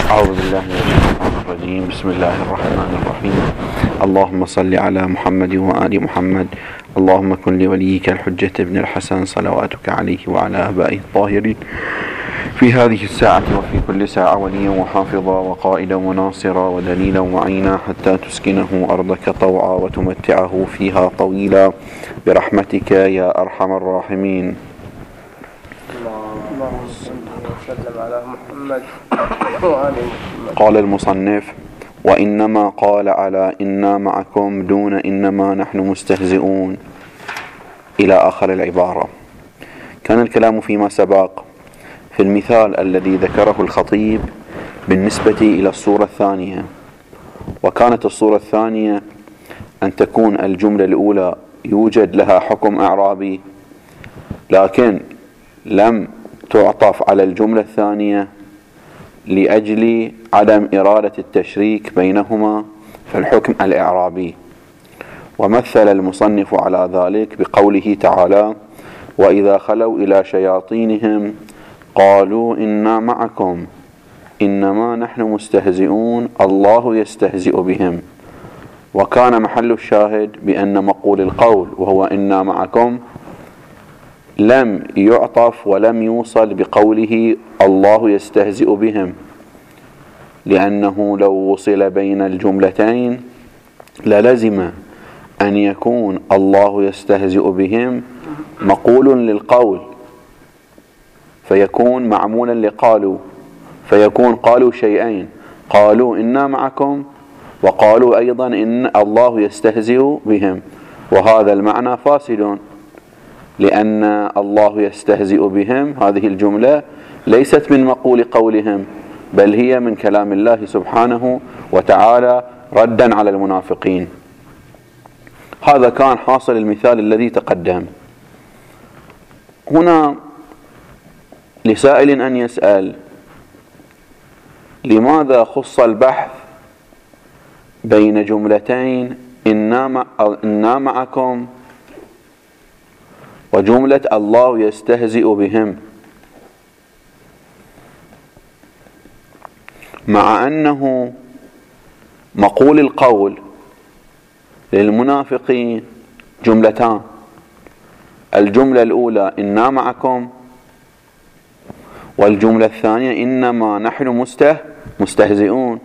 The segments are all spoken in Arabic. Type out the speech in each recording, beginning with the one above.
أعوذ بالله من الشيطان الرجيم. بسم الله الرحمن الرحيم. اللهم صل على محمد وآل محمد. اللهم كن لوليك الحجة ابن الحسن صلواتك عليه وعلى آبائه الطاهرين في هذه الساعة وفي كل ساعة وليا وحافظا وقائدا وناصرا ودليلا وعينا حتى تسكنه أرضك طوعا وتمتعه فيها طويلا برحمتك يا أرحم الراحمين. اللهم صل وسلم على محمد وآل محمد. قال المصنف: وإنما قال على إنا معكم دون إنما نحن مستهزئون إلى آخر العبارة. كان الكلام فيما سبق في المثال الذي ذكره الخطيب بالنسبة إلى الصورة الثانية، وكانت الصورة الثانية أن تكون الجملة الأولى يوجد لها حكم إعرابي لكن لم تعطف على الجملة الثانية لأجل عدم إرادة التشريك بينهما في الحكم الإعرابي. ومثل المصنف على ذلك بقوله تعالى: وإذا خلوا إلى شياطينهم قالوا إنا معكم إنما نحن مستهزئون الله يستهزئ بهم. وكان محل الشاهد بأن مقول القول وهو إنا معكم لم يعطف ولم يوصل بقوله الله يستهزئ بهم، لأنه لو وصل بين الجملتين للزم أن يكون الله يستهزئ بهم مقول للقول فيكون معمولا لقالوا، فيكون قالوا شيئين: قالوا إنا معكم، وقالوا أيضا إن الله يستهزئ بهم، وهذا المعنى فاسد، لأن الله يستهزئ بهم هذه الجملة ليست من مقول قولهم بل هي من كلام الله سبحانه وتعالى ردا على المنافقين. هذا كان حاصل المثال الذي تقدم. هنا لسائل أن يسأل: لماذا خص البحث بين جملتين إنا معكم وجملة الله يستهزئ بهم، مع أنه مقول القول للمنافقين جملتان: الجملة الأولى إنا معكم، والجملة الثانية إنما نحن مستهزئون.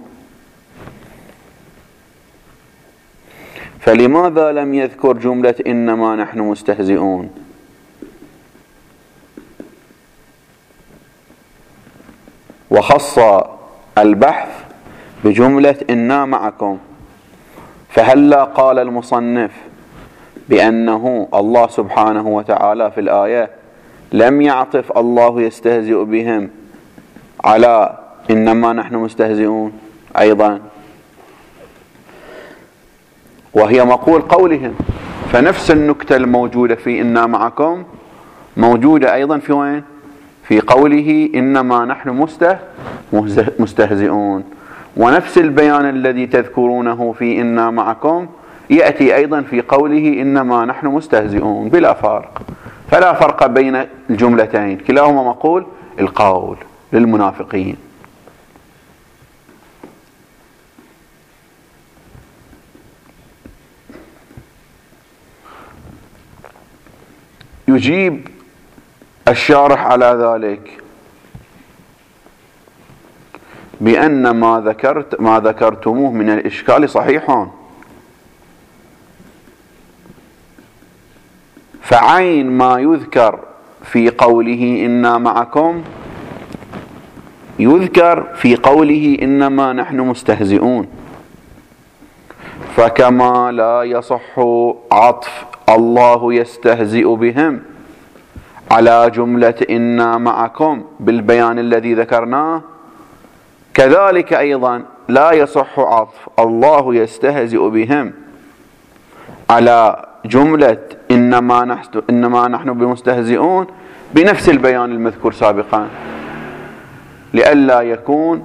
فلماذا لم يذكر جملة إنما نحن مستهزئون؟ وخص البحث بجملة إنا معكم. فهلا قال المصنف بأنه الله سبحانه وتعالى في الآية لم يعطف الله يستهزئ بهم على إنما نحن مستهزئون أيضا، وهي مقول قولهم. فنفس النكتة الموجودة في إنا معكم موجودة أيضا في وين؟ في قوله إنما نحن مستهزئون. ونفس البيان الذي تذكرونه في إنا معكم يأتي أيضا في قوله إنما نحن مستهزئون بلا فرق. فلا فرق بين الجملتين، كلاهما مقول القول للمنافقين. يجيب الشارح على ذلك بأن ما ذكرتموه من الإشكال صحيح، فعين ما يذكر في قوله إنا معكم يذكر في قوله إنما نحن مستهزئون. فكما لا يصح عطف الله يستهزئ بهم على جملة إنا معكم بالبيان الذي ذكرناه، كذلك أيضا لا يصح عطف الله يستهزئ بهم على جملة إنما نحن بمستهزئون بنفس البيان المذكور سابقا، لئلا يكون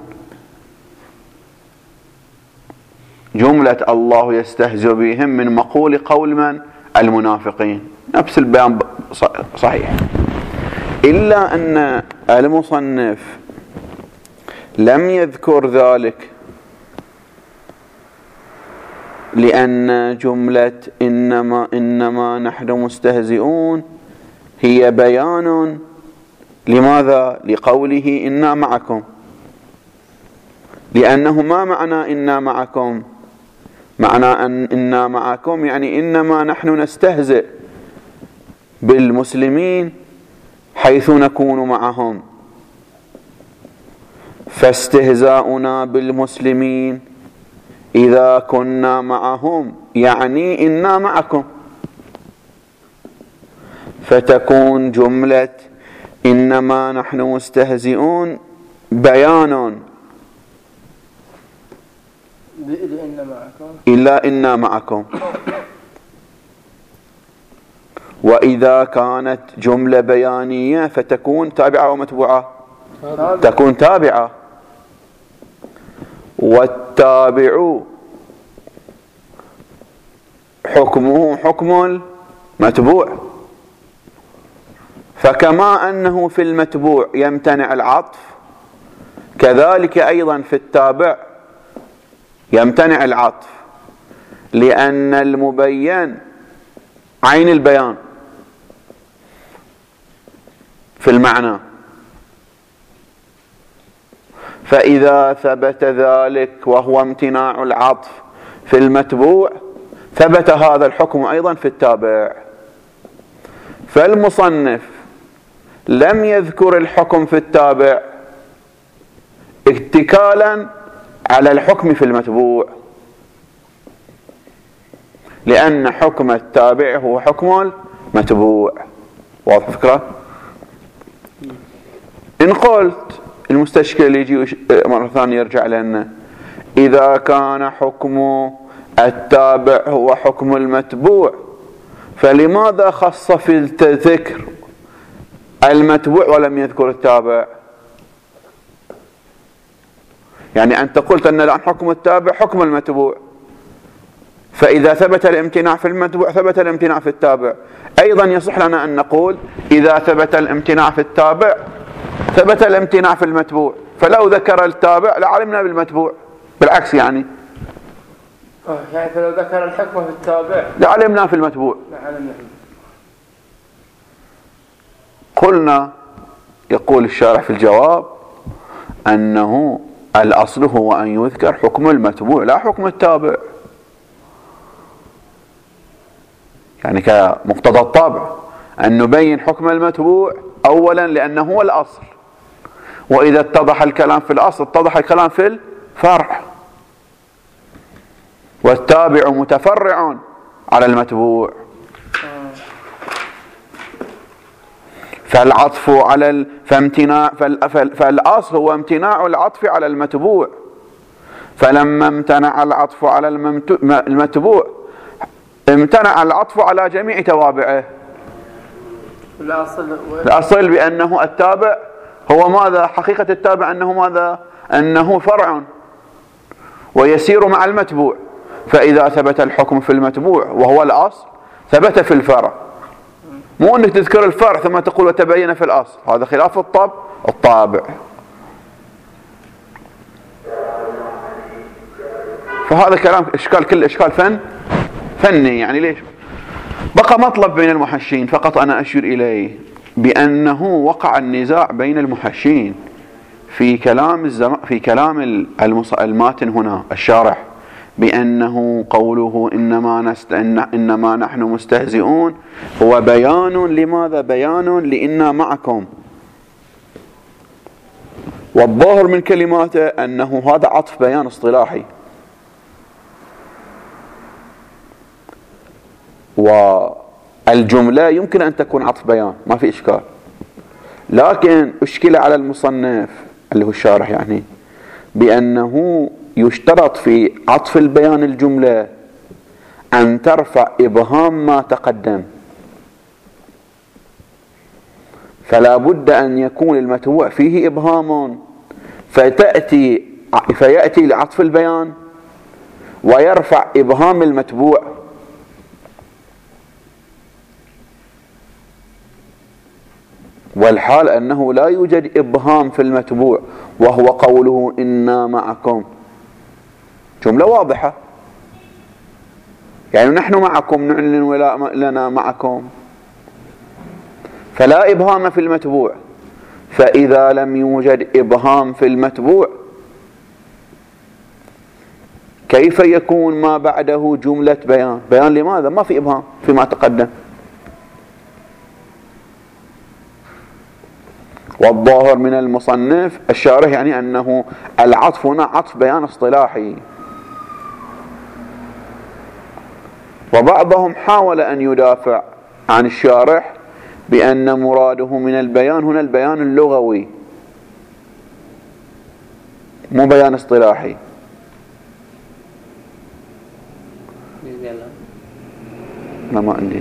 جملة الله يستهزئ بهم من مقول قول من؟ المنافقين. نفس البيان صحيح، إلا أن المصنف لم يذكر ذلك لأن جملة إنما نحن مستهزئون هي بيان لماذا؟ لقوله إنا معكم، لأنه ما معنى إنا معكم؟ معنى أن إنا معكم يعني إنما نحن نستهزئ بالمسلمين حيث نكون معهم، فاستهزاؤنا بالمسلمين إذا كنا معهم يعني إنا معكم، فتكون جملة إنما نحن مستهزئون بيان إلا إنا معكم. وإذا كانت جملة بيانية فتكون تابعة ومتبوعة، تكون تابعة، والتابع حكمه حكم المتبوع، فكما أنه في المتبوع يمتنع العطف كذلك أيضا في التابع يمتنع العطف، لأن المبين عين البيان في المعنى، فإذا ثبت ذلك وهو امتناع العطف في المتبوع ثبت هذا الحكم أيضا في التابع. فالمصنف لم يذكر الحكم في التابع اتكالا على الحكم في المتبوع، لأن حكم التابع هو حكم المتبوع. واضح الفكرة؟ إن قلت المستشكل يجي مرة ثانية يرجع لنا إذا كان حكم التابع هو حكم المتبوع فلماذا خص في الذكر المتبوع ولم يذكر التابع؟ يعني أنت قلت أن الآن حكم التابع حكم المتبوع، فإذا ثبت الامتناع في المتبوع ثبت الامتناع في التابع. أيضا يصح لنا أن نقول إذا ثبت الامتناع في التابع ثبت الامتناع في المتبوع، فلو ذكر التابع لعلمنا بالمتبوع، بالعكس يعني فلو ذكر الحكم في التابع لعلمنا في المتبوع. قلنا يقول الشارح في الجواب أنه الأصل هو أن يذكر حكم المتبوع لا حكم التابع، يعني كمقتضى الطابع أن نبين حكم المتبوع أولا لأنه هو الأصل، وإذا اتضح الكلام في الأصل اتضح الكلام في الفرع، والتابع متفرع على المتبوع، فالعطف على فالأصل هو امتناع العطف على المتبوع، فلما امتنع العطف على المتبوع امتنع العطف على جميع توابعه. الأصل بأنه التابع هو ماذا؟ حقيقة التابع أنه ماذا؟ أنه فرع ويسير مع المتبوع، فإذا ثبت الحكم في المتبوع وهو الأصل ثبت في الفرع، مو أنك تذكر الفرع ثم تقول وتبين في الأصل، هذا خلاف الطابع. فهذا كلام إشكال، كل إشكال فني يعني. ليش؟ بقى مطلب بين المحشين فقط أنا أشير إليه بأنه وقع النزاع بين المحشين في كلام الماتن هنا الشارح، بأنه قوله إنما نحن مستهزئون هو بيان لماذا؟ بيان لإنا معكم، والظاهر من كلماته أنه هذا عطف بيان اصطلاحي، والجملة يمكن أن تكون عطف بيان ما في إشكال، لكن أشكل على المصنف اللي هو الشارح يعني بأنه يشترط في عطف البيان الجملة أن ترفع إبهام ما تقدم، فلا بد أن يكون المتبوع فيه إبهام فيأتي لعطف البيان ويرفع إبهام المتبوع. والحال أنه لا يوجد إبهام في المتبوع وهو قوله إنا معكم، جملة واضحة، يعني نحن معكم نعلن ولا لنا معكم، فلا إبهام في المتبوع. فإذا لم يوجد إبهام في المتبوع كيف يكون ما بعده جملة بيان؟ بيان لماذا؟ ما في إبهام فيما تقدم. والظاهر من المصنف الشارح يعني أنه العطف هنا عطف بيان اصطلاحي، وبعضهم حاول أن يدافع عن الشارح بأن مراده من البيان هنا البيان اللغوي مو بيان اصطلاحي. لا ما عندي.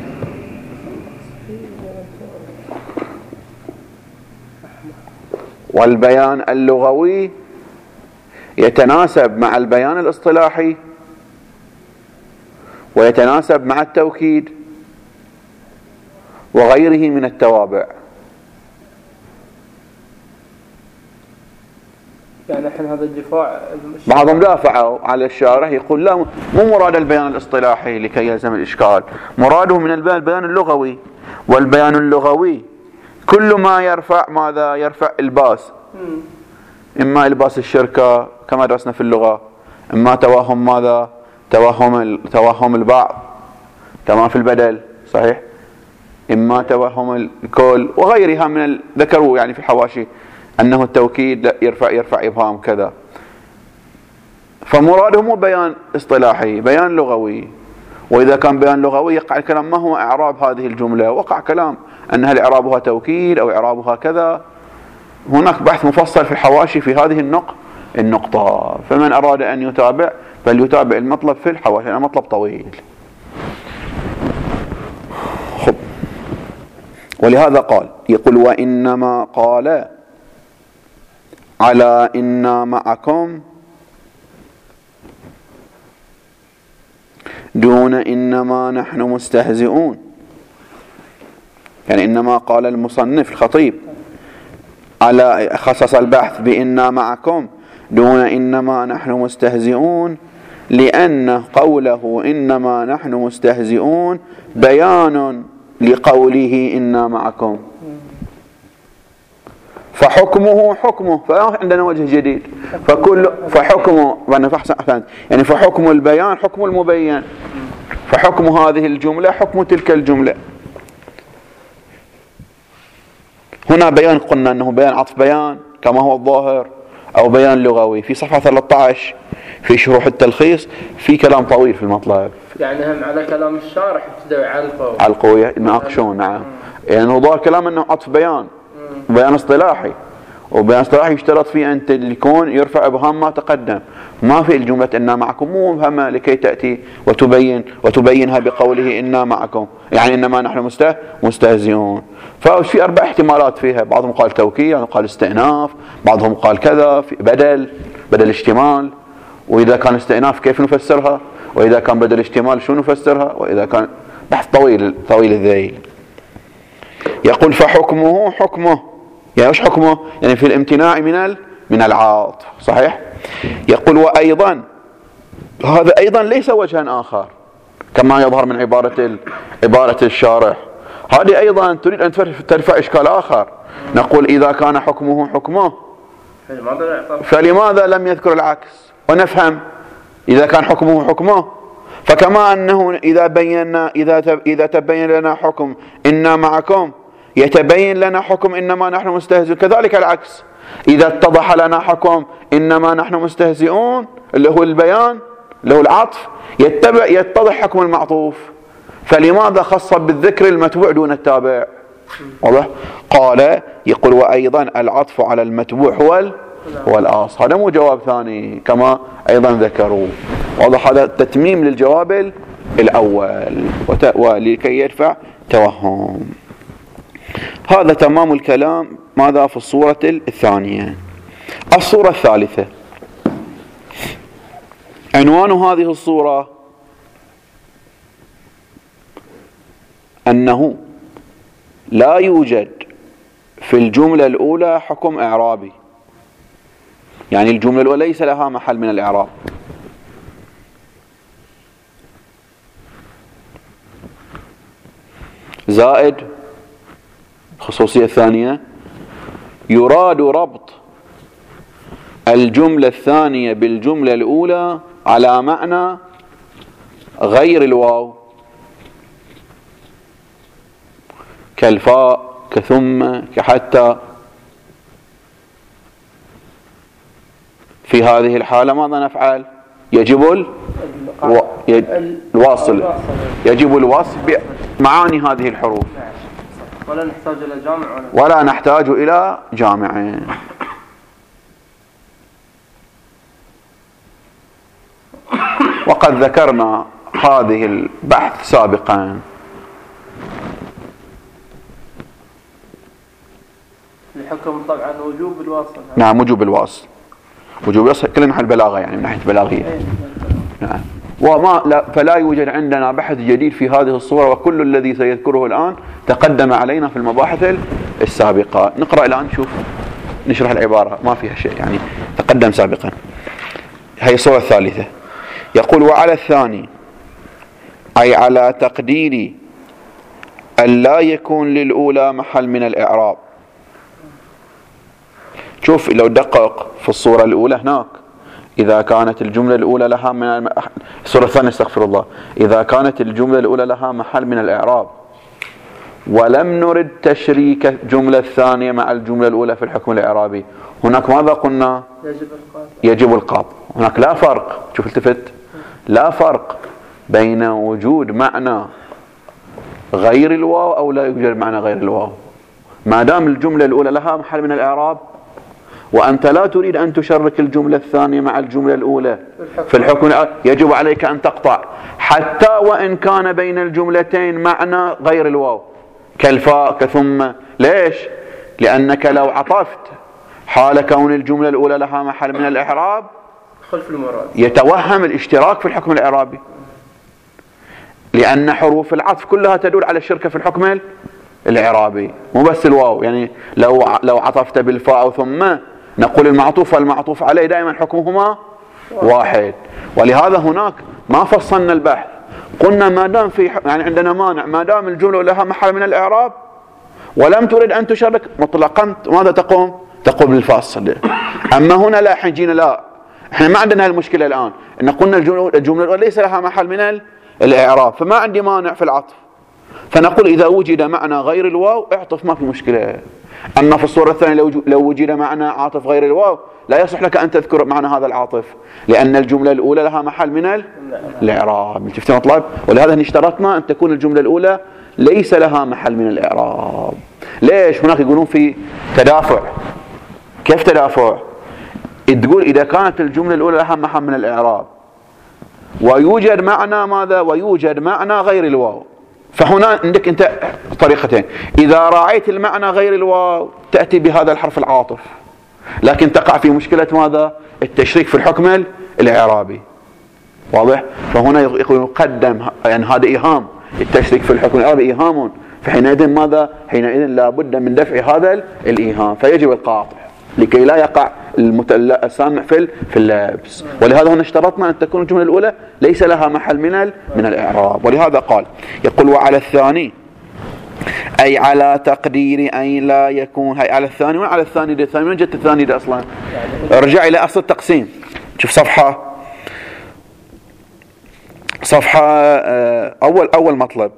والبيان اللغوي يتناسب مع البيان الاصطلاحي ويتناسب مع التوكيد وغيره من التوابع. يعني الحين هذا الدفاع بعضهم دافعوا على الشارح يقول لا مو مراد البيان الاصطلاحي لكي يلزم الإشكال، مراده من البيان اللغوي، والبيان اللغوي كل ما يرفع ماذا؟ يرفع الباس، إما الباس الشركة كما درسنا في اللغة، إما توهم ماذا؟ توهم البعض كما في البدل صحيح، إما توهم الكل وغيرها من ذكروا يعني في الحواشي أنه التوكيد يرفع إبهام كذا. فمراده مو بيان اصطلاحي، بيان لغوي. وإذا كان بيان لغوي يقع الكلام ما هو إعراب هذه الجملة، وقع كلام أن هل إعرابها توكيد أو إعرابها كذا. هناك بحث مفصل في الحواشي في هذه النقطة، فمن أراد أن يتابع فليتابع المطلب في الحواشي، أنا مطلب طويل. خب. ولهذا قال يقول وإنما قال على إنا معكم دون إنما نحن مستهزئون، يعني إنما قال المصنف الخطيب على خصص البحث بإنا معكم دون إنما نحن مستهزئون، لأن قوله إنما نحن مستهزئون بيان لقوله إنا معكم، فحكمه حكمه، فعندنا وجه جديد، فحكمه يعني فحكم البيان حكم المبين، فحكم هذه الجملة حكم تلك الجملة. هنا بيان قلنا أنه بيان عطف بيان كما هو الظاهر أو بيان لغوي. في صفحة 13 في شروح التلخيص في كلام طويل في المطلب، يعني هم على كلام الشارح ابتدوا يعلقوا يناقشون. نعم، يعني ظاهر كلام أنه عطف بيان، بيان اصطلاحي، وبيان اصطلاحي يشترط فيه أن يكون يرفع إبهام ما تقدم، ما في الجملة إنا معكم مو مبهمة لكي تأتي وتبينها بقوله إنا معكم، يعني إنما نحن مستهزئون. ففي 4 احتمالات فيها، بعضهم قال توكيد، بعضهم قال استئناف، بعضهم قال كذا، في بدل اشتمال، وإذا كان استئناف كيف نفسرها، وإذا كان بدل اشتمال شو نفسرها، وإذا كان بحث طويل الذيل. يقول فحكمه حكمه، يعني ايش حكمه؟ يعني في الامتناع من العاطف، صحيح؟ يقول وأيضا هذا أيضا ليس وجها آخر كما يظهر من عبارة الشارح، هذه أيضا تريد أن ترفع إشكال آخر. نقول إذا كان حكمه حكمه فلماذا لم يذكر العكس؟ ونفهم إذا كان حكمه حكمه، فكما أنه إذا تبين لنا حكم إنا معكم يتبين لنا حكم إنما نحن مستهزئون، كذلك العكس، إذا اتضح لنا حكم إنما نحن مستهزئون اللي هو البيان اللي هو العطف يتضح حكم المعطوف، فلماذا خص بالذكر المتبوع دون التابع؟ واضح؟ قال يقول وأيضا العطف على المتبوع هو الأصل، هذا مو جواب ثاني كما أيضا ذكروا. واضح؟ هذا تتميم للجواب الأول ولكي يدفع توهم. هذا تمام الكلام ماذا في الصورة الثانية. الصورة الثالثة، عنوان هذه الصورة أنه لا يوجد في الجملة الأولى حكم إعرابي، يعني الجملة الأولى ليس لها محل من الإعراب. زائد الخصوصية الثانية، يراد ربط الجملة الثانية بالجملة الأولى على معنى غير الواو، كالفاء كثم كحتى. في هذه الحالة ماذا نفعل؟ يجب الواصل، يجب الوصل بمعاني هذه الحروف، ولا نحتاج إلى جامع ولا نحتاج إلى جامع. وقد ذكرنا هذه البحث سابقا. الحكم طبعا وجوب الوصل. نعم وجوب الوصل، وجوب الوصل كلنا عن البلاغة، يعني من ناحية البلاغية. نعم. فلا يوجد عندنا بحث جديد في هذه الصورة، وكل الذي سيذكره الآن تقدم علينا في المباحث السابقة. نقرأ الآن نشوف نشرح العبارة، ما فيها شيء يعني تقدم سابقا. هي الصورة الثالثة. يقول وعلى الثاني، أي على تقدير أن لا يكون للأولى محل من الإعراب. شوف لو دقق في الصورة الأولى هناك، إذا كانت الجملة الأولى لها من الصورة الثانية استغفر الله، إذا كانت الجملة الأولى لها محل من الإعراب ولم نرد تشريك الجملة الثانية مع الجملة الأولى في الحكم الإعرابي، هناك ماذا قلنا؟ يجب القاط. هناك لا فرق، شوف التفت، لا فرق بين وجود معنى غير الواو أو لا يوجد معنى غير الواو، ما دام الجملة الأولى لها محل من الإعراب وأنت لا تريد أن تشرك الجملة الثانية مع الجملة الأولى في الحكم، يجب عليك أن تقطع حتى وإن كان بين الجملتين معنى غير الواو كالفاء كثم. ليش؟ لأنك لو عطفت حال كون الجملة الأولى لها محل من الإعراب يتوهم الاشتراك في الحكم الإعرابي، لأن حروف العطف كلها تدل على الشركة في الحكم الإعرابي، مو بس الواو. يعني لو عطفت بالفاء أو ثم نقول المعطوف والمعطوف عليه دائما حكمهما واحد. ولهذا هناك ما فصلنا البحث، قلنا ما دام في يعني عندنا مانع، ما دام الجملة لها محل من الإعراب ولم تريد أن تشرك مطلقا ماذا تقوم بالفاصل. أما هنا لا، حجينا لا، احنا ما عندنا هالمشكلة الآن، ان قلنا الجملة ليس لها محل من الإعراب، فما عندي مانع في العطف، فنقول إذا وجد معنى غير الواو اعطف، ما في مشكلة. أما في الصورة الثانية لو وجد معنى عاطف غير الواو لا يصح لك أن تذكر معنى هذا العاطف، لأن الجملة الأولى لها محل من الإعراب. شفت مطلب؟ ولهذا اشترطنا أن تكون الجملة الأولى ليس لها محل من الإعراب. ليش؟ هناك يقولون في تدافع. كيف تدافع؟ تقول إذا كانت الجملة الأولى لها محل من الإعراب ويوجد معنى ماذا؟ ويوجد معنى غير الواو، فهنا عندك أنت طريقتين، إذا راعيت المعنى غير الواو تأتي بهذا الحرف العاطف، لكن تقع في مشكلة ماذا؟ التشريك في الحكم الإعرابي. واضح؟ فهنا يقدم، يعني هذا إيهام، التشريك في الحكم الإعرابي إيهام، فحينئذ ماذا؟ حينئذ لابد من دفع هذا الإيهام، فيجب القاطع لكي لا يقع السامع في اللبس. ولهذا هنا اشترطنا أن تكون الجملة الأولى ليس لها محل من الإعراب. ولهذا قال، يقول وعلى الثاني أي على تقدير أي لا يكون. هي على الثاني، وعلى الثاني ده الثاني من جت الثاني ده أصلا؟ ارجع إلى أصل التقسيم، شوف صفحة أول مطلب،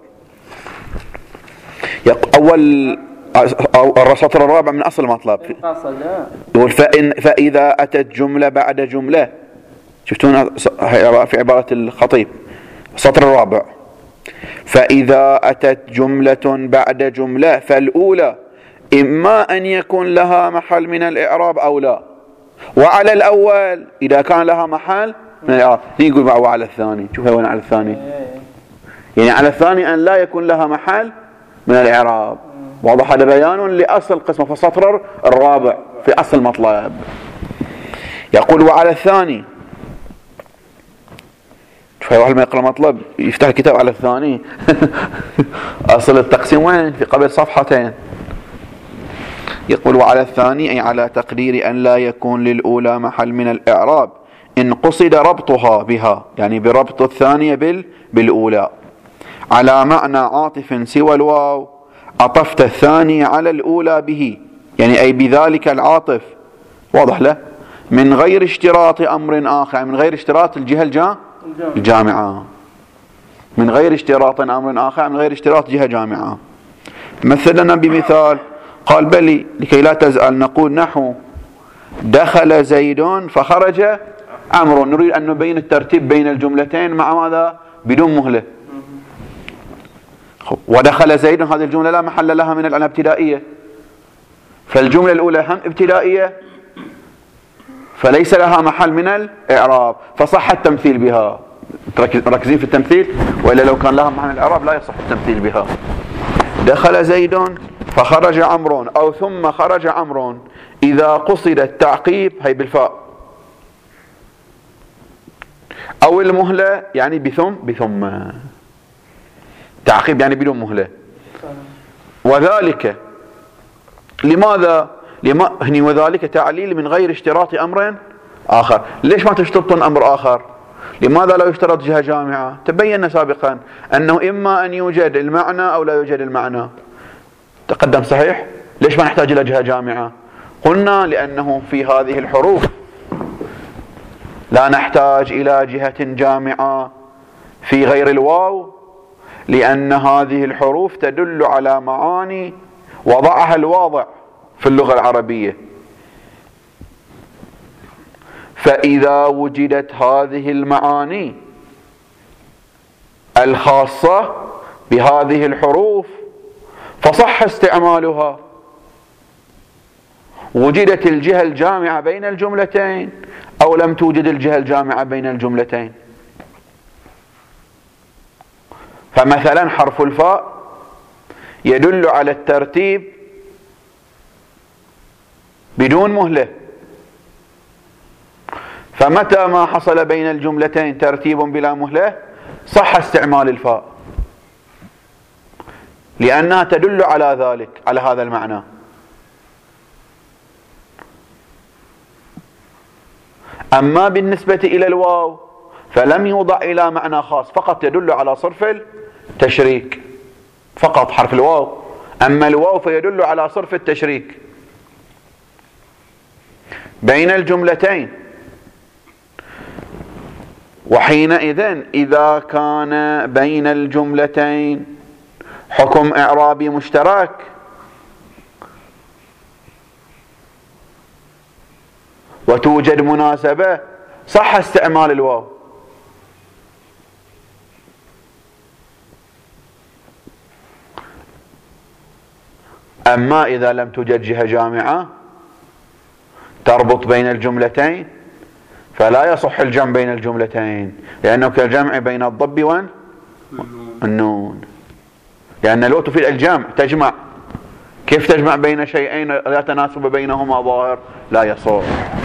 السطر الرابع من أصل المطلب، يقول فإذا أتت جملة بعد جملة. شفتون في عبارة الخطيب السطر الرابع، فإذا أتت جملة بعد جملة فالأولى إما أن يكون لها محل من الإعراب أو لا، وعلى الأول إذا كان لها محل من الإعراب. يقول معه وعلى الثاني، شوف وين على الثاني، يعني على الثاني أن لا يكون لها محل من الإعراب. واضح؟ هذا بيان لأصل قسمه في السطر الرابع في أصل مطلب. يقول وعلى الثاني، شوف واحد ما يقرأ مطلب يفتح الكتاب على الثاني أصل التقسيم وين؟ في قبل صفحتين. يقول وعلى الثاني أي على تقدير أن لا يكون للأولى محل من الإعراب إن قصد ربطها بها، يعني بربط الثانية بالأولى على معنى عاطف سوى الواو عطفت الثانية على الأولى به، يعني أي بذلك العاطف، واضح له، من غير اشتراط أمر آخر، من غير اشتراط الجهة الجامعة، من غير اشتراط أمر آخر، من غير اشتراط جهة جامعة. مثلنا بمثال قال بلي لكي لا تزعل نقول نحو دخل زيد فخرج عمرو، نريد أن نبين الترتيب بين الجملتين مع ماذا؟ بدون مهلة. ودخل زيد هذه الجملة لا محل لها من الأنها ابتدائية، فالجملة الأولى هم ابتدائية فليس لها محل من الإعراب، فصح التمثيل بها. ركزين في التمثيل، وإلا لو كان لها محل من الإعراب لا يصح التمثيل بها. دخل زيد فخرج عمرو أو ثم خرج عمرو إذا قصد التعقيب هي بالفاء أو المهلة، يعني بثم تعقيب يعني بدون مهلة. وذلك لماذا؟ هني وذلك تعليل من غير اشتراط أمر آخر. ليش ما تشترطون أمر آخر؟ لماذا لا يشترط جهة جامعة؟ تبين سابقا أنه إما أن يوجد المعنى أو لا يوجد المعنى، تقدم صحيح؟ ليش ما نحتاج إلى جهة جامعة؟ قلنا لأنه في هذه الحروف لا نحتاج إلى جهة جامعة في غير الواو، لأن هذه الحروف تدل على معاني وضعها الواضع في اللغة العربية. فإذا وجدت هذه المعاني الخاصة بهذه الحروف فصح استعمالها. وجدت الجهة الجامعة بين الجملتين أو لم توجد الجهة الجامعة بين الجملتين. فمثلا حرف الفاء يدل على الترتيب بدون مهلة، فمتى ما حصل بين الجملتين ترتيب بلا مهلة صح استعمال الفاء، لأنها تدل على ذلك، على هذا المعنى. أما بالنسبة إلى الواو فلم يوضع إلى معنى خاص، فقط يدل على صرف التشريك فقط حرف الواو. أما الواو فيدل على صرف التشريك بين الجملتين. وحينئذ إذا كان بين الجملتين حكم إعرابي مشترك وتوجد مناسبة صح استعمال الواو. أما إذا لم توجد جهة جامعة تربط بين الجملتين فلا يصح الجمع بين الجملتين، لأنه كالجمع بين الضب والنون، لأن لو تفيد الجمع تجمع. كيف تجمع بين شيئين لا تناسب بينهما ظاهر؟ لا يصح.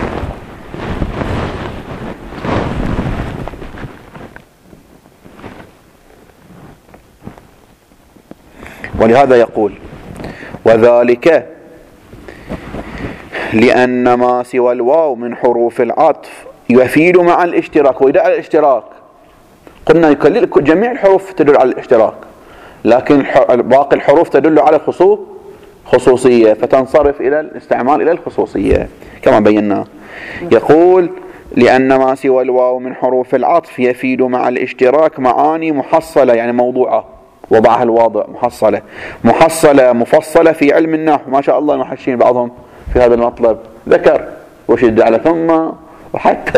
ولهذا يقول وذلك لأن ما سوى الواو من حروف العطف يفيد مع الاشتراك ويدل على الاشتراك. قلنا جميع الحروف تدل على الاشتراك، لكن باقي الحروف تدل على خصوصية، فتنصرف إلى الاستعمال إلى الخصوصية كما بينا. يقول لأن ما سوى الواو من حروف العطف يفيد مع الاشتراك معاني محصلة، يعني موضوعة وضعها الواضع، محصلة مفصلة في علم النحو. ما شاء الله المحشين بعضهم في هذا المطلب ذكر وشد على ثم وحتى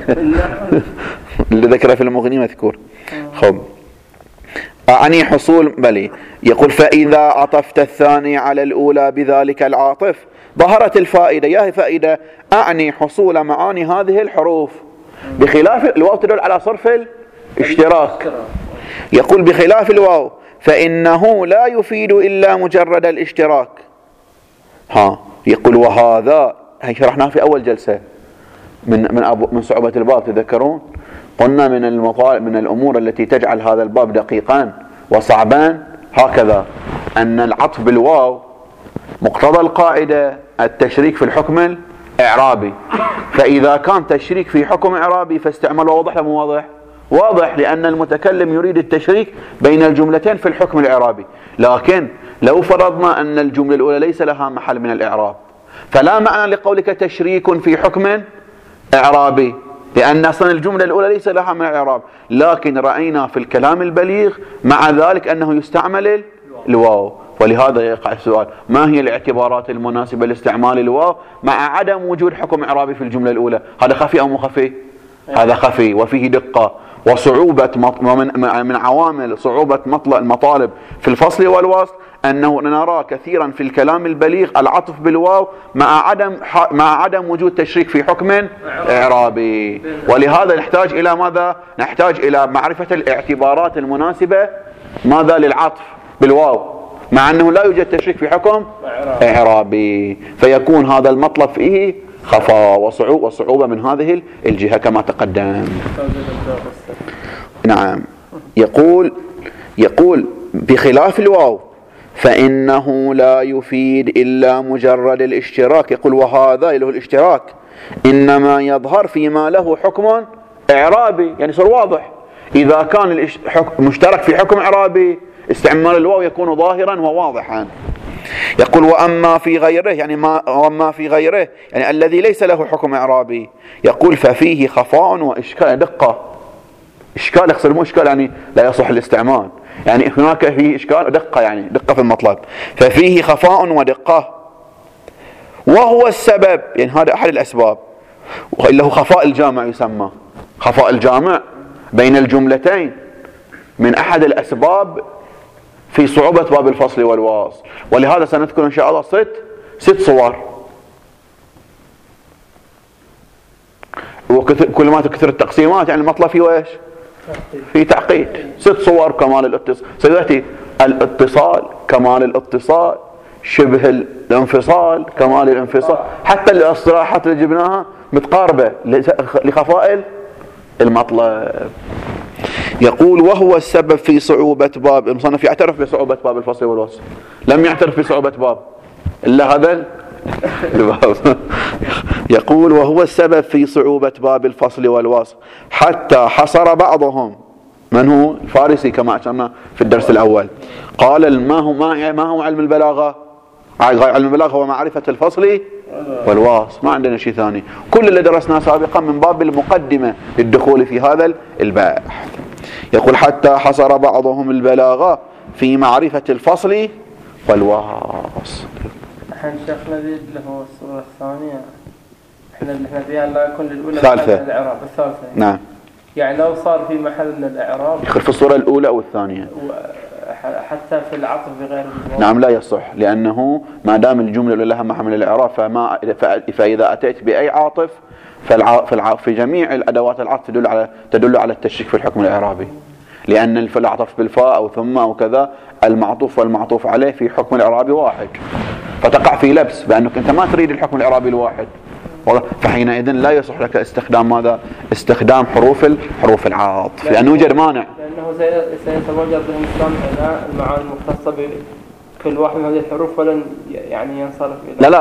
اللي ذكره في المغني مذكور. خب أعني حصول بلي. يقول فإذا عطفت الثاني على الأولى بذلك العاطف ظهرت الفائدة. يا فائدة أعني حصول معاني هذه الحروف، بخلاف الواو تدل على صرف الاشتراك. يقول بخلاف الواو فإنه لا يفيد إلا مجرد الاشتراك. يقول وهذا هي شرحناه في أول جلسة من صعوبة الباب، تذكرون؟ قلنا من الأمور التي تجعل هذا الباب دقيقا وصعبا هكذا، أن العطف بالواو مقتضى القاعدة التشريك في الحكم الإعرابي، فإذا كان تشريك في حكم إعرابي فاستعمال واضح ولا مو واضح؟ واضح، لأن المتكلم يريد التشريك بين الجملتين في الحكم الإعرابي. لكن لو فرضنا أن الجملة الأولى ليس لها محل من الإعراب فلا معنى لقولك تشريك في حكم إعرابي، لأن أصلا الجملة الأولى ليس لها من الإعراب. لكن رأينا في الكلام البليغ مع ذلك أنه يستعمل الواو، ولهذا يقع السؤال: ما هي الاعتبارات المناسبة لاستعمال الواو مع عدم وجود حكم إعرابي في الجملة الأولى؟ هذا خفي أو مو خفي؟ هذا خفي وفيه دقة وصعوبة. من عوامل صعوبة المطالب في الفصل والوصل أنه نرى كثيرا في الكلام البليغ العطف بالواو مع عدم وجود تشريك في حكم إعرابي. ولهذا نحتاج إلى ماذا؟ نحتاج إلى معرفة الاعتبارات المناسبة ماذا للعطف بالواو مع أنه لا يوجد تشريك في حكم إعرابي، فيكون هذا المطلب فيه خفاء وصعوبة من هذه الجهة كما تقدم. نعم. يقول بخلاف الواو فإنه لا يفيد إلا مجرد الاشتراك. يقول وهذا له الاشتراك إنما يظهر فيما له حكم إعرابي، يعني صار واضح. إذا كان مشترك في حكم إعرابي استعمال الواو يكون ظاهرا وواضحا. يقول وأما في غيره يعني الذي ليس له حكم إعرابي، يقول ففيه خفاء وإشكال، دقة. إشكال يقصد مو إشكال يعني لا يصح الاستعمال، يعني هناك فيه إشكال ودقة، يعني دقة في المطلب. ففيه خفاء ودقة وهو السبب، يعني هذا أحد الأسباب اللي هو خفاء الجامع، يسمى خفاء الجامع بين الجملتين من أحد الأسباب في صعوبة باب الفصل والوصل. ولهذا سنذكر إن شاء الله ست صور، وكل ما تكثر التقسيمات يعني المطلب فيه ايش؟ في تعقيد. 6 صور: كمال الاتصال، سيأتي الاتصال، كمال الاتصال، شبه الانفصال، كمال الانفصال، حتى الاصطلاحات اللي جبناها متقاربة لخفاء المطلب. يقول وهو السبب في صعوبة باب المصنف. يعترف بصعوبة باب الفصل والوصل، لم يعترف بصعوبة باب إلا هذا الباب. يقول وهو السبب في صعوبة باب الفصل والوصل حتى حصر بعضهم، من هو؟ الفارسي كما أشرنا في الدرس الأول، قال ما هو علم البلاغة؟ علم البلاغة هو معرفة الفصل والوصل، ما عندنا شيء ثاني. كل اللي درسناه سابقا من باب المقدمة للدخول في هذا البحث. يقول حتى حصر بعضهم البلاغة في معرفة الفصل والوصل. الحين شيخنا ذي اللي هو الصورة الثانية احنا فيها لا يكون للأولى الثالثة الإعراب الثالثة. نعم. يعني لو صار في محل من الإعراب يدخل في الصورة الأولى أو الثانية، حتى في العطف بغير الواو. نعم لا يصح، لأنه ما دام الجملة لها محل من الإعراب فإذا أتيت بأي عاطف في جميع الأدوات العطف تدل على التشريك في الحكم الإعرابي، لأن العطف بالفاء أو ثم أو كذا المعطوف والمعطوف عليه في حكم الإعرابي واحد، فتقع في لبس بأنك أنت ما تريد الحكم الإعرابي الواحد، فحينئذ لا يصح لك استخدام ماذا؟ استخدام حروف العطف، لأنه يوجد مانع. لأنه سيتواجد بالإنسان المعاني المختصة بكل واحد من هذه الحروف ولن يعني ينصرف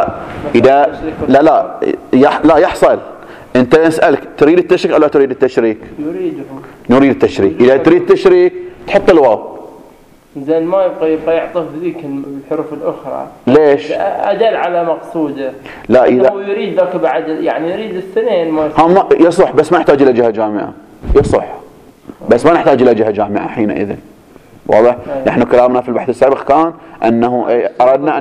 إلى لا يحصل. أنت يسألك تريد التشريك أو لا تريد التشريك؟ نريد التشريك. إذا تريد التشريك تحط الواو، زين ما يبقى يعطف ذيك الحروف الأخرى. ليش؟ أدل على مقصوده. لا إذا هو يريد ذاك بعد، يعني يريد الاثنين ما يصح، بس ما يحتاج إلى جهة جامعة. يصح بس ما نحتاج إلى جهة جامعة حينئذ. واضح؟ نحن كلامنا في البحث السابق كان أنه أردنا أن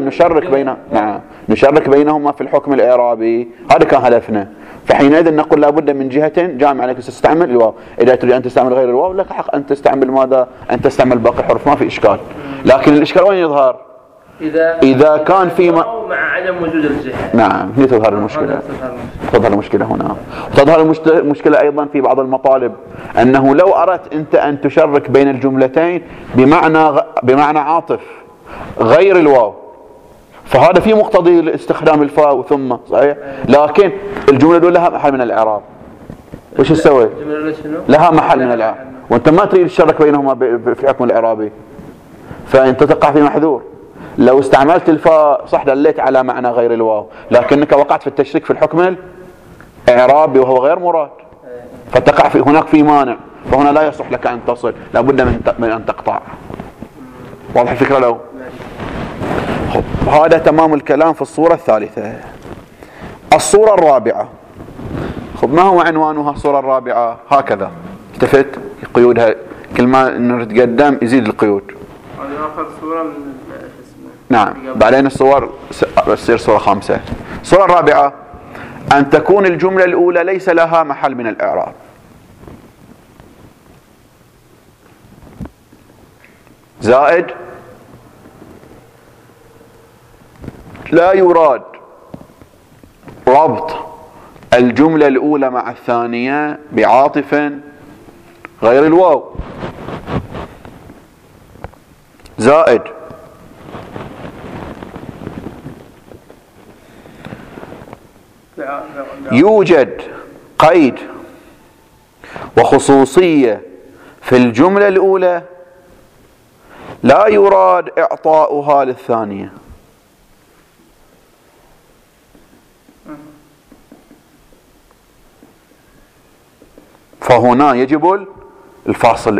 نشرك بينهما في الحكم الإعرابي، هذا كان هدفنا. فحينئذ نقول لابد من جهة جامعة لك تستعمل الواو. إذا تريد أن تستعمل غير الواو لك حق أن تستعمل ماذا؟ أن تستعمل باقي الحروف، ما في إشكال. لكن الإشكال وين يظهر؟ إذا كان في مع عدم وجود الجهة. نعم، هنا تظهر المشكلة. تظهر المشكلة هنا، وتظهر المشكلة أيضا في بعض المطالب، أنه لو أردت أنت أن تشرك بين الجملتين بمعنى عاطف غير الواو، فهذا في مقتضي استخدام الفاء وثم، صحيح؟ لكن الجملة دول لها محل من الإعراب. وش تسوي؟ لها محل من الإعراب، وأنت ما تريد تشرك بينهما في الحكم الإعرابي، فأنت تقع في محذور. لو استعملت الفاء صح دليت على معنى غير الواو، لكنك وقعت في التشريك في الحكم الإعرابي وهو غير مراد، فتقع هناك في مانع، فهنا لا يصح لك أن تصل، لابد من أن تقطع. واضح الفكرة له؟ هذا تمام الكلام في الصورة الثالثة. الصورة الرابعة، ما هو عنوانها الصورة الرابعة؟ هكذا التفت قيودها، كل ما نتقدم يزيد القيود. هذه آخر صورة من نعم، بعدين الصور تصير صورة خامسة. الصورة الرابعة أن تكون الجملة الأولى ليس لها محل من الإعراب، زائد لا يراد ربط الجملة الأولى مع الثانية بعاطف غير الواو، زائد يوجد قيد وخصوصية في الجملة الأولى لا يراد إعطاؤها للثانية. فهنا يجب الفاصل،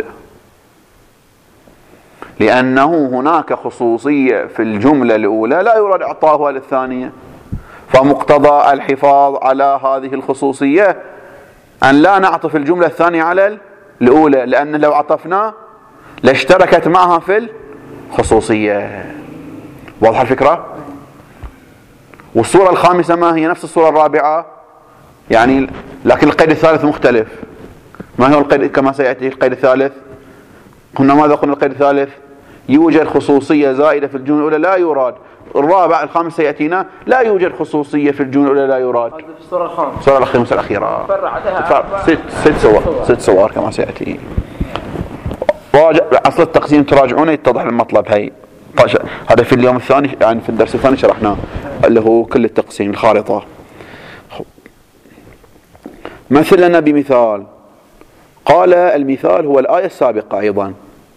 لأنه هناك خصوصية في الجملة الأولى لا يراد إعطاؤها للثانية، فمقتضى الحفاظ على هذه الخصوصية أن لا نعطف الجملة الثانية على الأولى، لأن لو عطفنا لاشتركت معها في الخصوصية. واضح الفكرة؟ والصورة الخامسة ما هي؟ نفس الصورة الرابعة يعني، لكن القيد الثالث مختلف. ما هو القيد كما سيأتي القيد الثالث؟ قلنا ماذا قلنا القيد الثالث؟ يوجد خصوصية زائدة في الجملة الأولى لا يراد. الرابع الخامس سيأتينا لا يوجد خصوصية في الجملة الأولى لا يراد. هذا في الصورة الخامسة. الصورة الخامسة الأخيرة. ست صور كما سيأتي. راجع أصل التقسيم تراجعونه يتضح المطلب. هي هذا في اليوم الثاني يعني في الدرس الثاني شرحناه اللي هو كل التقسيم الخارطة. مثل لنا بمثال. قال المثال هو الآية السابقة أيضا،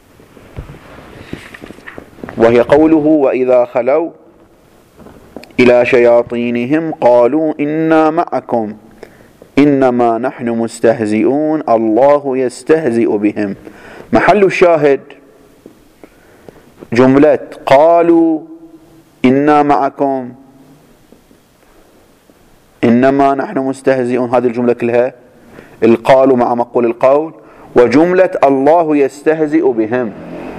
وهي قوله وإذا خلوا إلى شياطينهم قالوا إنا معكم إنما نحن مستهزئون الله يستهزئ بهم. محل الشاهد جملة قالوا إنا معكم إنما نحن مستهزئون، هذه الجملة كلها القالوا مع مقول القول، وجملة الله يستهزئ بهم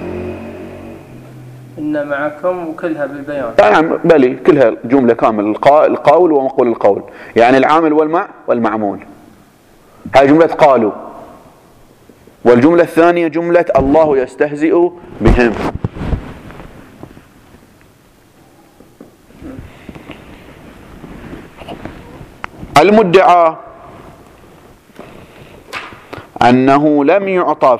إن معكم وكلها بالبيان. نعم بلي كلها جملة كامل، القول ومقول القول، يعني العامل والمعمول. هاي جملة قالوا، والجملة الثانية جملة الله يستهزئ بهم. المدعى أنه لم يعطف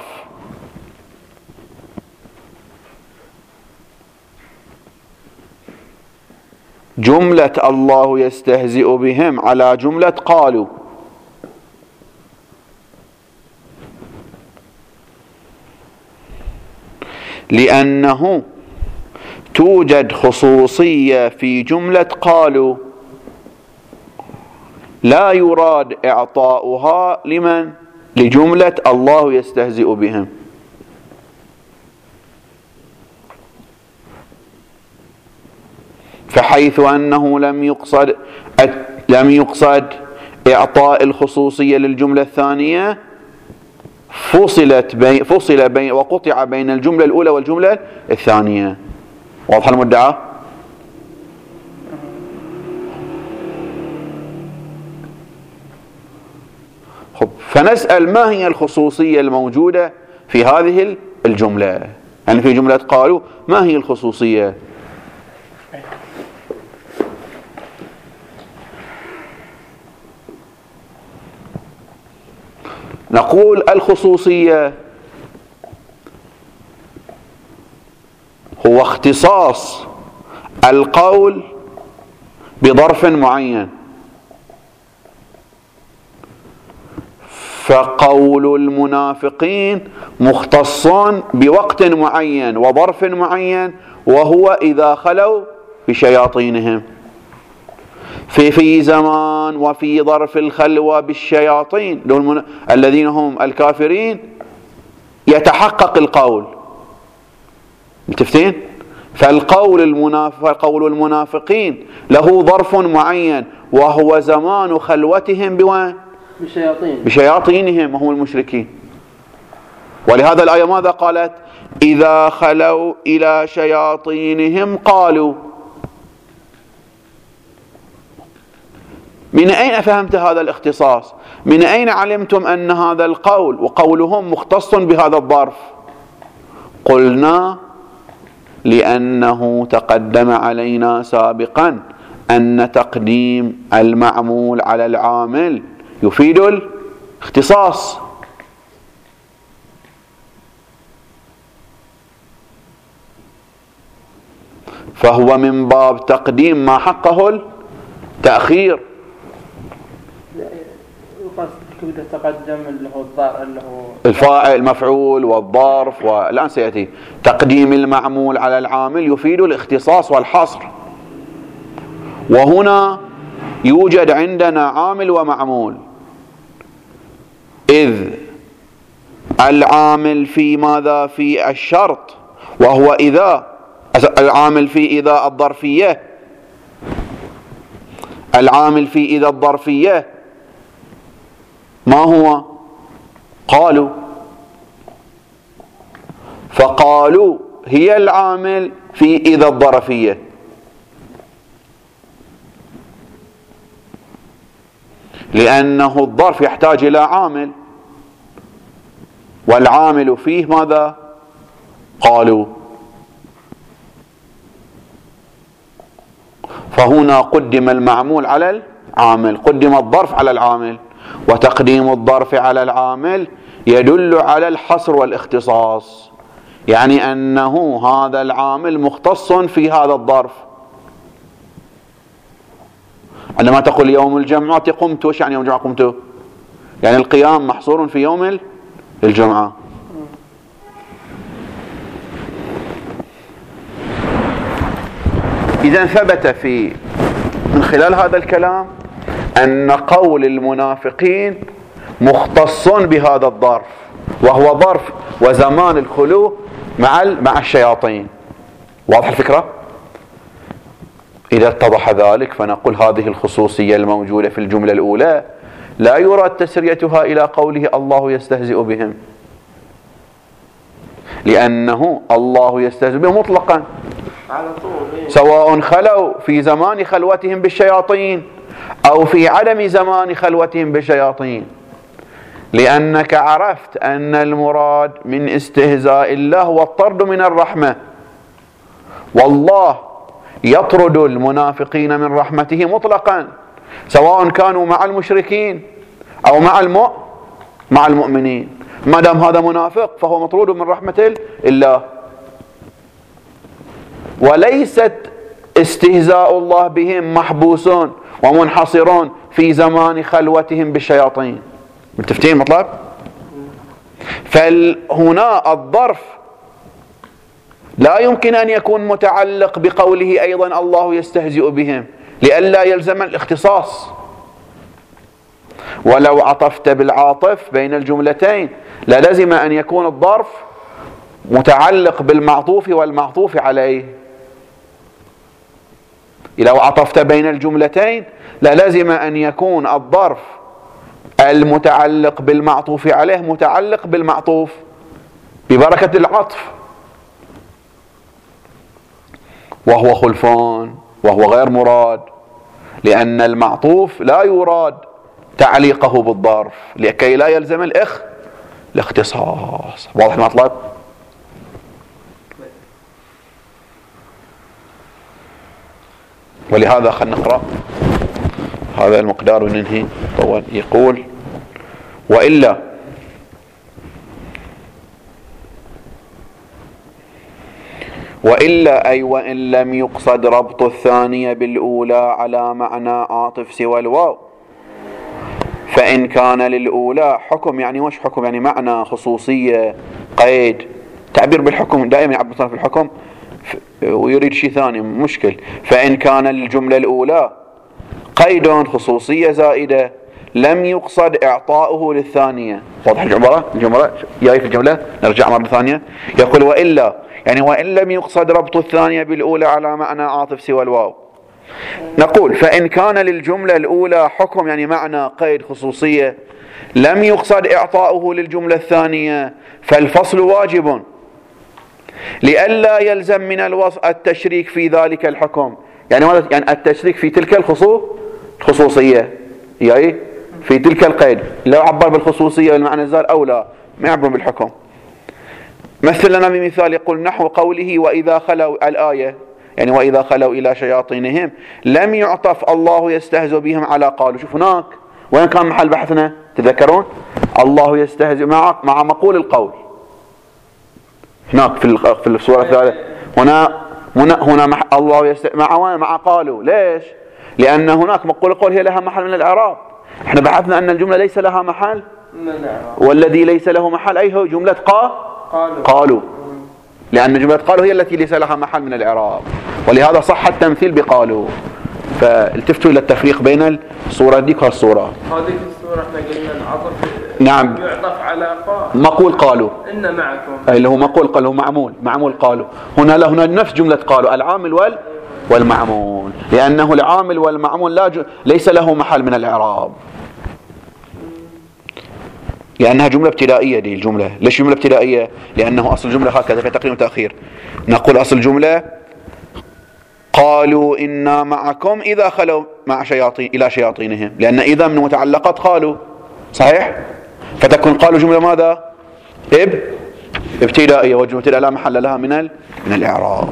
جملة الله يستهزئ بهم على جملة قالوا، لأنه توجد خصوصية في جملة قالوا لا يراد إعطاؤها لمن؟ لجملة الله يستهزئ بهم. فحيث أنه لم يقصد إعطاء الخصوصية للجملة الثانية فصل بين وقطع بين الجملة الأولى والجملة الثانية. واضح المدعى؟ فنسأل ما هي الخصوصية الموجودة في هذه الجملة؟ يعني في جملة قالوا ما هي الخصوصية؟ نقول الخصوصية هو اختصاص القول بظرف معين، فقول المنافقين مختص بوقت معين وظرف معين وهو إذا خلوا بشياطينهم. في زمان وفي ظرف الخلوة بالشياطين الذين هم الكافرين يتحقق القول. متفقين؟ فالقول المنافقين له ظرف معين وهو زمان خلوتهم بشياطينهم وهم المشركين. ولهذا الآية ماذا قالت؟ إذا خلوا إلى شياطينهم قالوا. من أين فهمت هذا الاختصاص؟ من أين علمتم أن هذا القول وقولهم مختص بهذا الظرف؟ قلنا لأنه تقدم علينا سابقا أن تقديم المعمول على العامل يفيد الاختصاص. فهو من باب تقديم ما حقه التأخير. تقدم اللي هو الفاعل المفعول والظرف، والآن سيأتي تقديم المعمول على العامل يفيد الاختصاص والحصر. وهنا يوجد عندنا عامل ومعمول، إذ العامل في ماذا؟ في الشرط، وهو إذا. العامل في إذا الظرفية، العامل في إذا الظرفية ما هو؟ قالوا. فقالوا هي العامل في إذا الظرفية، لأنه الظرف يحتاج إلى عامل، والعامل فيه ماذا؟ قالوا. فهنا قدم المعمول على العامل، قدم الظرف على العامل، وتقديم الظرف على العامل يدل على الحصر والاختصاص، يعني أنه هذا العامل مختص في هذا الظرف. عندما تقول يوم الجمعة قمت، وش يعني يوم الجمعة قمت؟ يعني القيام محصور في يوم الجمعة. إذن ثبت من خلال هذا الكلام أن قول المنافقين مختص بهذا الظرف، وهو ظرف وزمان الخلو مع الشياطين. واضح الفكرة؟ إذا اتضح ذلك فنقول هذه الخصوصية الموجودة في الجملة الأولى لا يراد تسريتها إلى قوله الله يستهزئ بهم، لأنه الله يستهزئ بهم مطلقا سواء خلوا في زمان خلوتهم بالشياطين أو في عدم زمان خلوتهم بالشياطين، لأنك عرفت أن المراد من استهزاء الله هو الطرد من الرحمة، والله يطرد المنافقين من رحمته مطلقا سواء كانوا مع المشركين أو مع المؤمنين. ما دام هذا منافق فهو مطرود من رحمة الله، وليست استهزاء الله بهم محبوسون ومنحصرون في زمان خلوتهم بالشياطين. متفقين مطلب؟ فهنا الظرف لا يمكن أن يكون متعلق بقوله أيضا الله يستهزئ بهم لئلا يلزم الاختصاص. ولو عطفت بالعاطف بين الجملتين للزم أن يكون الظرف متعلق بالمعطوف والمعطوف عليه. لو عطفت بين الجملتين للزم أن يكون الظرف المتعلق بالمعطوف عليه متعلق بالمعطوف ببركة العطف، وهو خلفان وهو غير مراد، لأن المعطوف لا يراد تعليقه بالظرف لكي لا يلزم الاختصاص. واضح المطلب؟ ولهذا خلنا نقرأ هذا المقدار وننهي. طول. يقول وإلا أي وإن لم يقصد ربط الثانية بالأولى على معنى عاطف سوى الواو، فإن كان للأولى حكم. يعني وش حكم؟ يعني معنى، خصوصية، قيد. تعبير بالحكم دائما يعبر في الحكم ويريد شيء ثاني مشكل. فإن كان الجملة الأولى قيد خصوصية زائدة لم يقصد إعطاؤه للثانية. واضح الجملة جاي في الجملة. نرجع مرة ثانية. يقول وإلا يعني وإن لم يقصد ربط الثانية بالأولى على معنى عاطف سوى الواو. نقول فإن كان للجملة الأولى حكم يعني معنى قيد خصوصية لم يقصد إعطاؤه للجملة الثانية فالفصل واجب لئلا يلزم من الوصف التشريك في ذلك الحكم. يعني ماذا يعني التشريك في تلك الخصوصية يعني في تلك القيد. لو عبر بالخصوصية والمعنى الزائد أو لا ما يعبر بالحكم. مثل لنا بمثال يقول نحو قوله وإذا خلوا الآية يعني وإذا خلوا إلى شياطينهم لم يعطف الله يستهزئ بهم على قالوا. شوف هناك وين كان محل بحثنا تذكرون الله يستهزئ مع مقول القول هناك في الصورة الثالثة. هنا الله يستهزئ مع قالوا. ليش؟ لأن هناك مقول القول هي لها محل من الإعراب. احنا بحثنا أن الجملة ليس لها محل والذي ليس له محل أي هو جملة قالوا لأن جملة قالوا هي التي ليس لها محل من الإعراب ولهذا صح التمثيل بقالوا. فالتفتوا إلى التفريق بين الصورة دي والصورة. هذه الصورة احنا قلنا العطف نعم يعطف على مقول قالوا إن معكم أي اللي هو مقول قالوا معمول قالوا. هنا نفس جملة قالوا العامل والمعمول لأنه العامل والمعمول ليس له محل من الإعراب لأنها جملة ابتدائية. دي الجملة ليش جملة ابتدائية؟ لأنه أصل الجملة هكذا في تقديم وتأخير. نقول أصل الجملة قالوا إنا معكم إذا خلوا إلى شياطينهم لأن إذا من متعلقات قالوا صحيح. فتكون قالوا جملة ماذا؟ ابتدائية وجملة لا محل لها من الإعراب.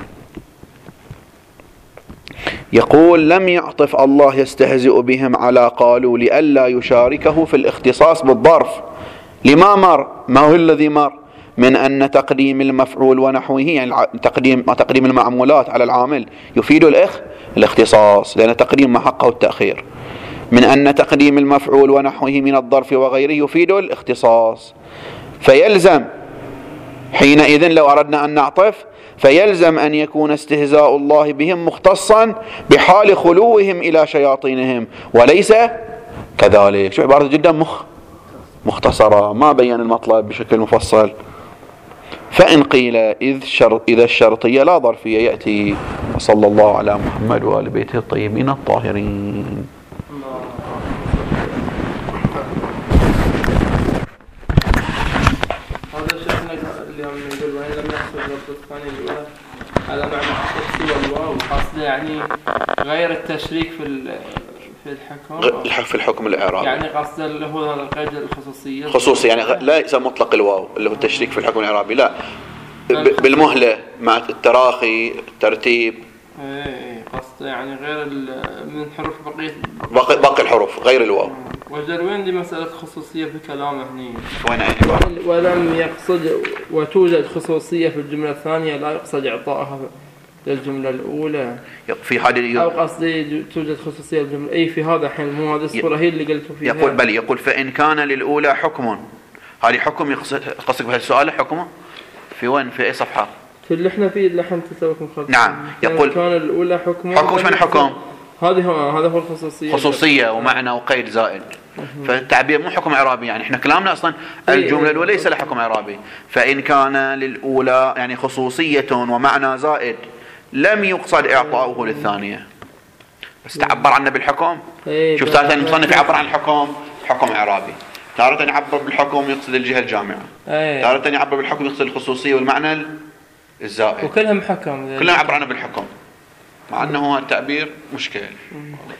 يقول لم يعطف الله يستهزئ بهم على قالوا لئلا يشاركه في الاختصاص بالظرف لما مر. ما هو الذي مر من أن تقديم المفعول ونحوه يعني تقديم المعمولات على العامل يفيد الاختصاص لأن تقديم ما حقه التأخير. من أن تقديم المفعول ونحوه من الظرف وغيره يفيد الاختصاص فيلزم حينئذ لو أردنا أن نعطف فيلزم أن يكون استهزاء الله بهم مختصا بحال خلوهم إلى شياطينهم وليس كذلك. شو عبارة جدا مختصرة ما بين المطلب بشكل مفصل. فإن قيل إذا الشرطية لا ظرفية يأتي. وصلى الله على محمد وآل بيته الطيبين الطاهرين. هذا شيخنا اللي هم نقول وين لم يحصل الربط الثاني الأولى على معنى التفسير والواو قصده يعني غير التشريك في الحكم الإعرابي يعني قصده اللي هو هذا القيد الخصوصية خصوصي يعني لا يسمى مطلق الواو اللي هو التشريك في الحكم الإعرابي لا بالمهلة مع التراخي الترتيب. قصده يعني غير من حروف باقي الحروف غير الواو. وجل وين دي مسألة خصوصية في كلامه هني وين ولم يقصد وتوجد خصوصية في الجملة الثانية لا يقصد إعطائها للجملة الأولى في هذه أو قصدي توجد خصوصية الجملة أي في هذا حين مو هذه الصورة هي اللي قلت فيها. يقول بل يقول فإن كان للأولى حكم. هذه حكم قصدك بهالسؤال حكمه في وين في أي صفحة؟ في اللي احنا فيه اللي حن تسويكم خلص. نعم يقول كان الأولى حكم وش من حكم؟ هذا هو الخصوصية خصوصية ومعنى وقيد زائد. فالتعبير مو حكم إعرابي يعني احنا كلامنا أصلا الجملة الأولى ليس لها حكم إعرابي. فإن كان للأولى يعني خصوصية ومعنى زائد لم يقصد إعطاؤه للثانية بس تعبر عنه بالحكم. شوف تارة المصنف يعبر عن الحكم حكم إعرابي تارة يعبر بالحكم يقصد الجهة الجامعة تارة يعبر بالحكم يقصد الخصوصية والمعنى الزائد وكلهم حكم كلهم يعبر عنه بالحكم مع أنه التعبير مشكل.